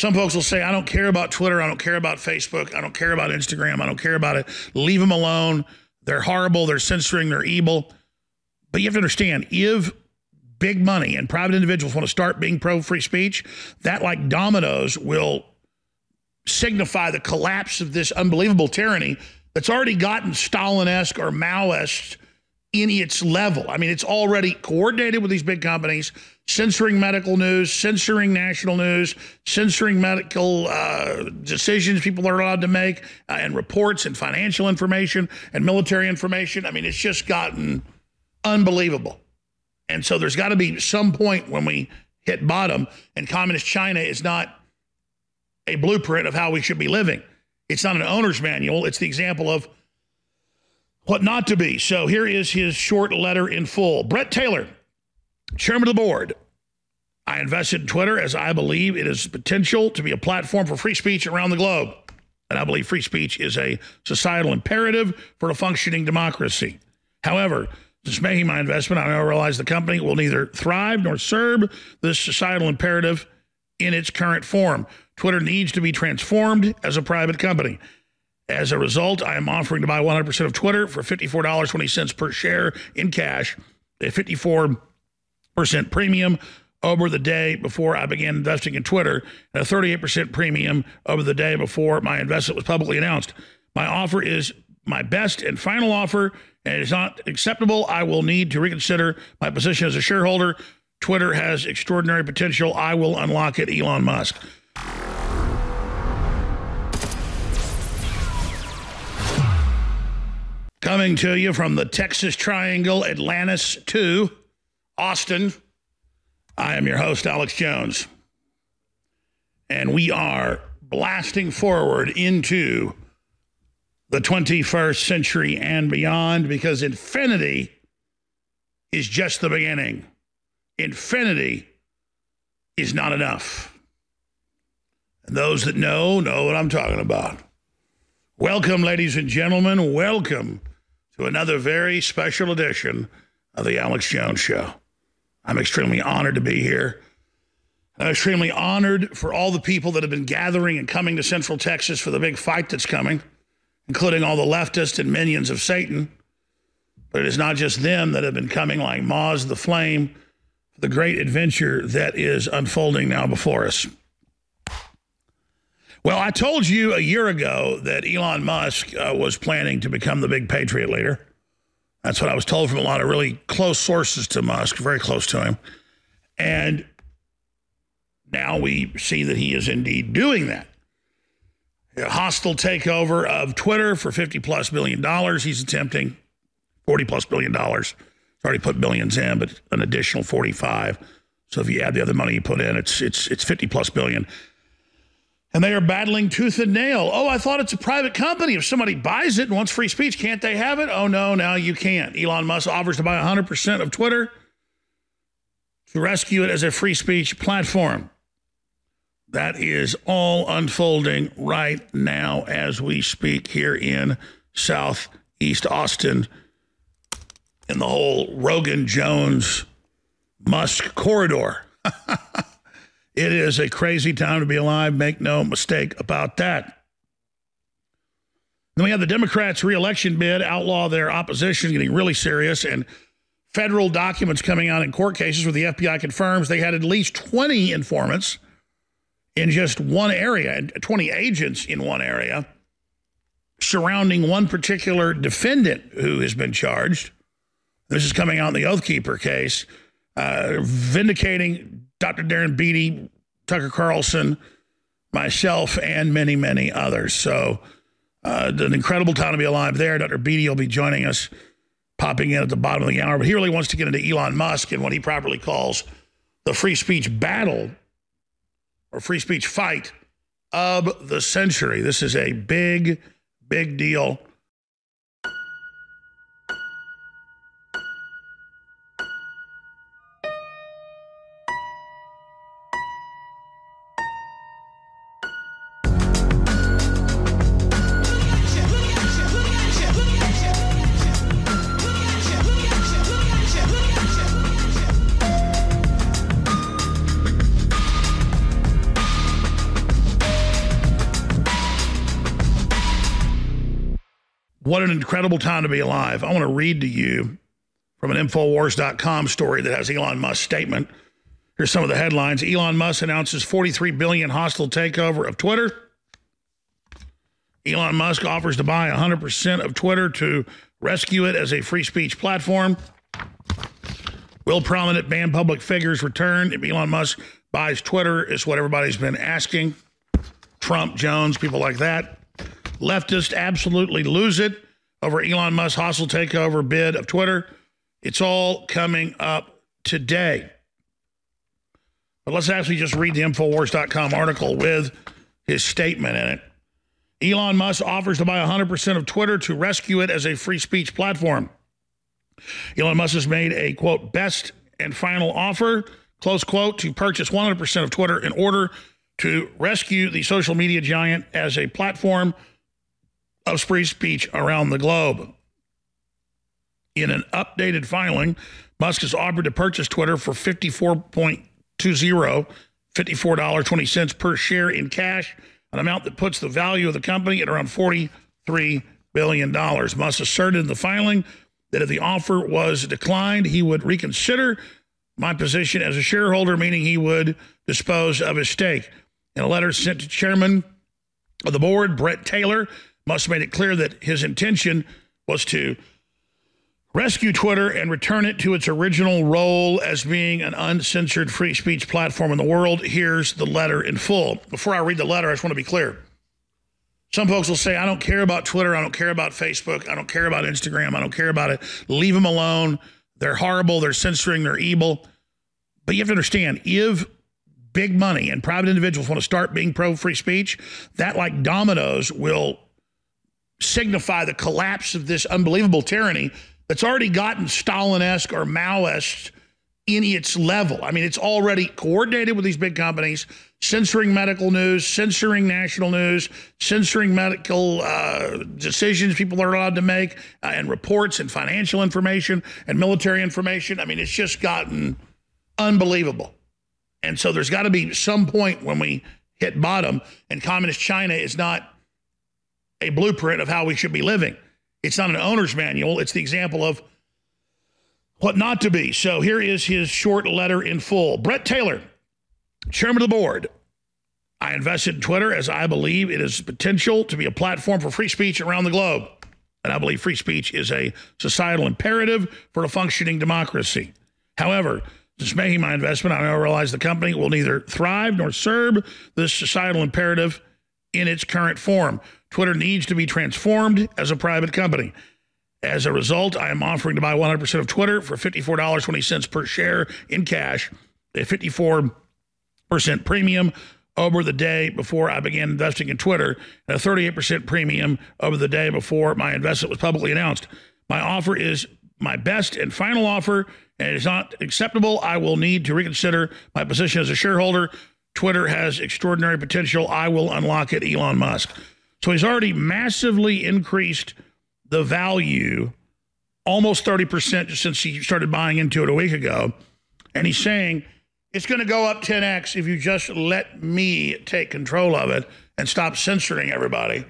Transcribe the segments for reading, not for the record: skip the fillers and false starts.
Some folks will say, I don't care about Twitter. I don't care about Facebook. I don't care about Instagram. I don't care about it. Leave them alone. They're horrible. They're censoring. They're evil. But you have to understand, if big money and private individuals want to start being pro-free speech, that like dominoes will signify the collapse of this unbelievable tyranny that's already gotten Stalin-esque or Maoist in its level. I mean, it's already coordinated with these big companies, censoring medical news, censoring national news, censoring medical decisions people are allowed to make, and reports and financial information and military information. I mean, it's just gotten unbelievable. And so there's got to be some point when we hit bottom, and communist China is not a blueprint of how we should be living. It's not an owner's manual. It's the example of what not to be. So here is his short letter in full. Brett Taylor, chairman of the board. I invested in Twitter as I believe it has potential to be a platform for free speech around the globe. And I believe free speech is a societal imperative for a functioning democracy. However, since making my investment, I now realize the company will neither thrive nor serve this societal imperative in its current form. Twitter needs to be transformed as a private company. As a result, I am offering to buy 100% of Twitter for $54.20 per share in cash, a 54% premium over the day before I began investing in Twitter, and a 38% premium over the day before my investment was publicly announced. My offer is my best and final offer, and it is not acceptable. I will need to reconsider my position as a shareholder. Twitter has extraordinary potential. I will unlock it, Elon Musk. Coming to you from the Texas Triangle, Atlantis to Austin, I am your host, Alex Jones. And we are blasting forward into the 21st century and beyond, because infinity is just the beginning. Infinity is not enough. And those that know what I'm talking about. Welcome, ladies and gentlemen. Welcome to another very special edition of the Alex Jones Show. I'm extremely honored to be here. I'm extremely honored for all the people that have been gathering and coming to Central Texas for the big fight that's coming, including all the leftists and minions of Satan. But it is not just them that have been coming like moths to the flame for the great adventure that is unfolding now before us. Well, I told you a year ago that Elon Musk was planning to become the big patriot leader. That's what I was told from a lot of really close sources to Musk, very close to him. And now we see that he is indeed doing that. A hostile takeover of Twitter for $50+ billion. He's attempting $40+ billion. He's already put billions in, but an additional 45. So if you add the other money you put in, it's $50+ billion. And they are battling tooth and nail. Oh, I thought it's a private company. If somebody buys it and wants free speech, can't they have it? Oh, no, now you can't. Elon Musk offers to buy 100% of Twitter to rescue it as a free speech platform. That is all unfolding right now as we speak here in Southeast Austin in the whole Rogan-Jones-Musk corridor. It is a crazy time to be alive. Make no mistake about that. Then we have the Democrats' re-election bid, outlaw their opposition, getting really serious, and federal documents coming out in court cases where the FBI confirms they had at least 20 informants in just one area, and 20 agents in one area, surrounding one particular defendant who has been charged. This is coming out in the Oath Keeper case, vindicating Dr. Darren Beatty, Tucker Carlson, myself, and many, many others. So an incredible time to be alive there. Dr. Beatty will be joining us, popping in at the bottom of the hour. But he really wants to get into Elon Musk and what he properly calls the free speech battle or free speech fight of the century. This is a big, big deal. What an incredible time to be alive. I want to read to you from an Infowars.com story that has Elon Musk's statement. Here's some of the headlines. Elon Musk announces $43 billion hostile takeover of Twitter. Elon Musk offers to buy 100% of Twitter to rescue it as a free speech platform. Will prominent banned public figures return if Elon Musk buys Twitter? Is what everybody's been asking. Trump, Jones, people like that. Leftists absolutely lose it over Elon Musk's hostile takeover bid of Twitter. It's all coming up today. But let's actually just read the Infowars.com article with his statement in it. Elon Musk offers to buy 100% of Twitter to rescue it as a free speech platform. Elon Musk has made a, quote, best and final offer, close quote, to purchase 100% of Twitter in order to rescue the social media giant as a platform of free speech around the globe. In an updated filing, Musk has offered to purchase Twitter for $54.20 per share in cash, an amount that puts the value of the company at around $43 billion. Musk asserted in the filing that if the offer was declined, he would reconsider my position as a shareholder, meaning he would dispose of his stake. In a letter sent to chairman of the board, Bret Taylor, Musk made it clear that his intention was to rescue Twitter and return it to its original role as being an uncensored free speech platform in the world. Here's the letter in full. Before I read the letter, I just want to be clear. Some folks will say, I don't care about Twitter. I don't care about Facebook. I don't care about Instagram. I don't care about it. Leave them alone. They're horrible. They're censoring. They're evil. But you have to understand, if big money and private individuals want to start being pro-free speech, that like dominoes will signify the collapse of this unbelievable tyranny that's already gotten Stalin-esque or Maoist in its level. I mean, it's already coordinated with these big companies, censoring medical news, censoring national news, censoring medical decisions people are allowed to make, and reports and financial information and military information. I mean, it's just gotten unbelievable. And so there's got to be some point when we hit bottom, and communist China is not a blueprint of how we should be living. It's not an owner's manual. It's the example of what not to be. So here is his short letter in full. Bret Taylor, chairman of the board. I invested in Twitter as I believe it has potential to be a platform for free speech around the globe. And I believe free speech is a societal imperative for a functioning democracy. However, since making my investment, I now realize the company will neither thrive nor serve this societal imperative in its current form. Twitter needs to be transformed as a private company. As a result, I am offering to buy 100% of Twitter for $54.20 per share in cash, a 54% premium over the day before I began investing in Twitter, and a 38% premium over the day before my investment was publicly announced. My offer is my best and final offer, and it is not acceptable. I will need to reconsider my position as a shareholder. Twitter has extraordinary potential. I will unlock it, Elon Musk. So he's already massively increased the value, almost 30% since he started buying into it a week ago. And he's saying it's going to go up 10x if you just let me take control of it and stop censoring everybody.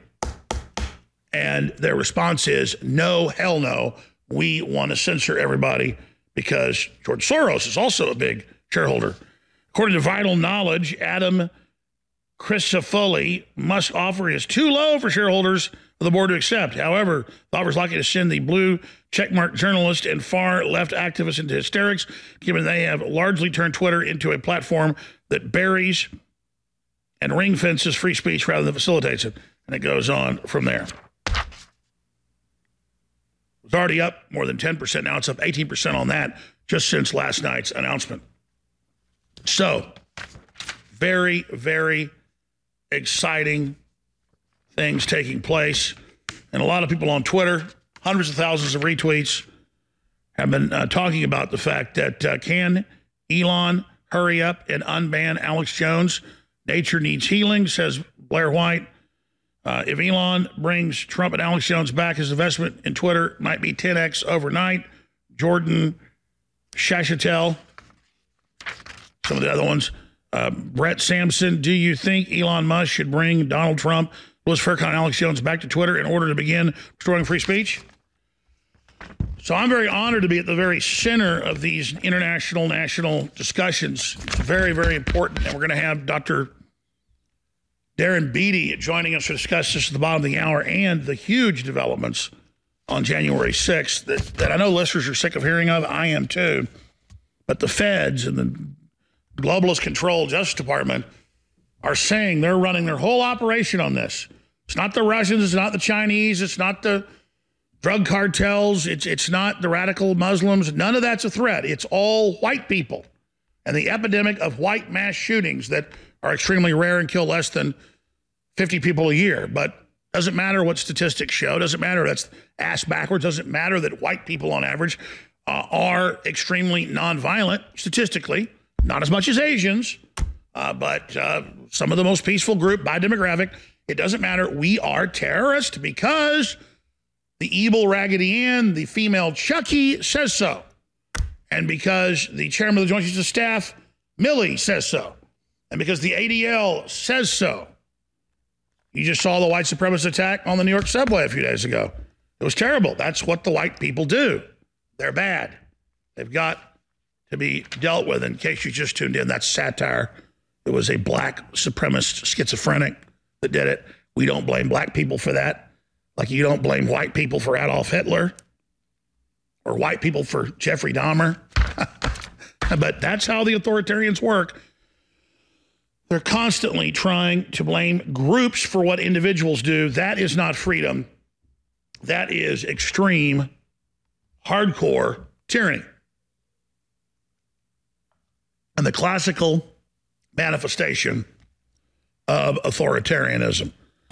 And their response is, no, hell no. We want to censor everybody because George Soros is also a big shareholder. According to Vital Knowledge, Adam Crisafulli Musk's offer is too low for shareholders of the board to accept. However, the offer is likely to send the blue checkmark journalist and far left activists into hysterics, given they have largely turned Twitter into a platform that buries and ring fences free speech rather than facilitates it. And it goes on from there. It was already up more than 10%. Now it's up 18% on that just since last night's announcement. So, very, very exciting things taking place. And a lot of people on Twitter, hundreds of thousands of retweets, have been talking about the fact that can Elon hurry up and unban Alex Jones? Nature needs healing, says Blair White. If Elon brings Trump and Alex Jones back, his investment in Twitter might be 10x overnight. Jordan Shachetel, some of the other ones. Brett Sampson, do you think Elon Musk should bring Donald Trump Louis Farrakhan and Alex Jones back to Twitter in order to begin restoring free speech. So I'm very honored to be at the very center of these international, national discussions. It's very, very important. And we're going to have Dr. Darren Beattie joining us to discuss this at the bottom of the hour and the huge developments on January 6th that I know listeners are sick of hearing of. I am too. But the feds and the globalist control Justice Department are saying they're running their whole operation on this. It's not the Russians, it's not the Chinese, it's not the drug cartels, it's not the radical Muslims. None of that's a threat. It's all white people and the epidemic of white mass shootings that are extremely rare and kill less than 50 people a year. But doesn't matter what statistics show, doesn't matter that's ass backwards, doesn't matter that white people on average are extremely nonviolent statistically, not as much as Asians, but some of the most peaceful group by demographic. It doesn't matter. We are terrorists because the evil Raggedy Ann, the female Chucky, says so. And because the chairman of the Joint Chiefs of Staff, Milley, says so. And because the ADL says so. You just saw the white supremacist attack on the New York subway a few days ago. It was terrible. That's what the white people do. They're bad. They've got to be dealt with. In case you just tuned in, that's satire. It was a black supremacist schizophrenic that did it. We don't blame black people for that. Like you don't blame white people for Adolf Hitler or white people for Jeffrey Dahmer. But that's how the authoritarians work. They're constantly trying to blame groups for what individuals do. That is not freedom. That is extreme, hardcore tyranny. And the classical manifestation of authoritarianism.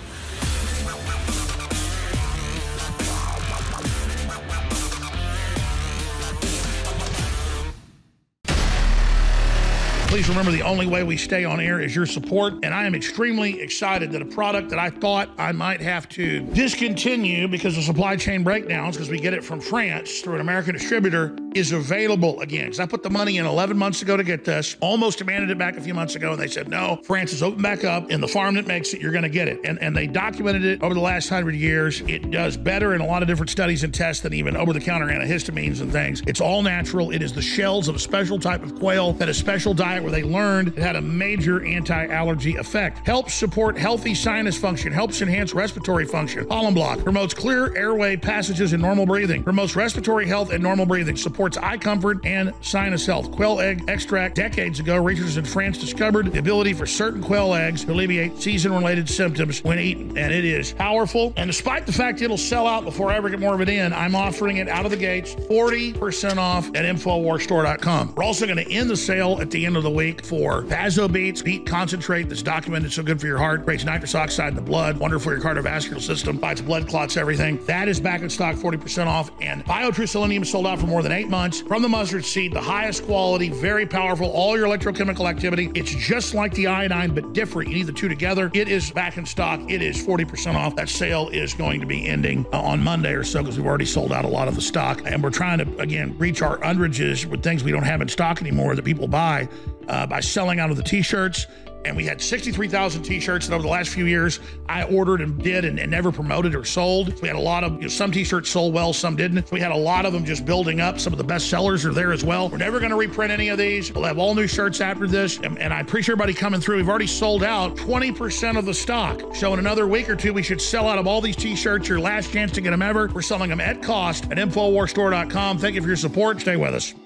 Please remember the only way we stay on air is your support, and I am extremely excited that a product that I thought I might have to discontinue because of supply chain breakdowns, because we get it from France through an American distributor, is available again. Because I put the money in 11 months ago to get this, almost demanded it back a few months ago, and they said, no, France is open back up, and the farm that makes it, you're going to get it. And they documented it over the last 100 years. It does better in a lot of different studies and tests than even over-the-counter antihistamines and things. It's all natural. It is the shells of a special type of quail that a special diet where they learned it had a major anti-allergy effect. Helps support healthy sinus function, helps enhance respiratory function. Pollen block promotes clear airway passages and normal breathing, promotes respiratory health and normal breathing, supports eye comfort and sinus health. Quail egg extract. Decades ago, researchers in France discovered the ability for certain quail eggs to alleviate season-related symptoms when eaten, and it is powerful. And despite the fact it'll sell out before I ever get more of it in, I'm offering it out of the gates, 40% off at InfoWarsStore.com. We're also going to end the sale at the end of the week for Vasobeats, beet concentrate that's documented so good for your heart, creates nitrous oxide in the blood, wonderful for your cardiovascular system, fights blood clots, everything. That is back in stock, 40% off. And BioTrue Selenium is sold out for more than 8 months. From the mustard seed, the highest quality, very powerful, all your electrochemical activity. It's just like the iodine, but different. You need the two together. It is back in stock. It is 40% off. That sale is going to be ending on Monday or so because we've already sold out a lot of the stock. And we're trying to, again, reach our underages with things we don't have in stock anymore that people buy by selling out of the t-shirts. And we had 63,000 t-shirts that over the last few years I ordered and did and never promoted or sold. So we had a lot of, some t-shirts sold well, some didn't. So we had a lot of them just building up. Some of the best sellers are there as well. We're never going to reprint any of these. We'll have all new shirts after this. And I appreciate everybody coming through. We've already sold out 20% of the stock. So in another week or two, we should sell out of all these t-shirts. Your last chance to get them ever. We're selling them at cost at InfoWarsStore.com. Thank you for your support. Stay with us.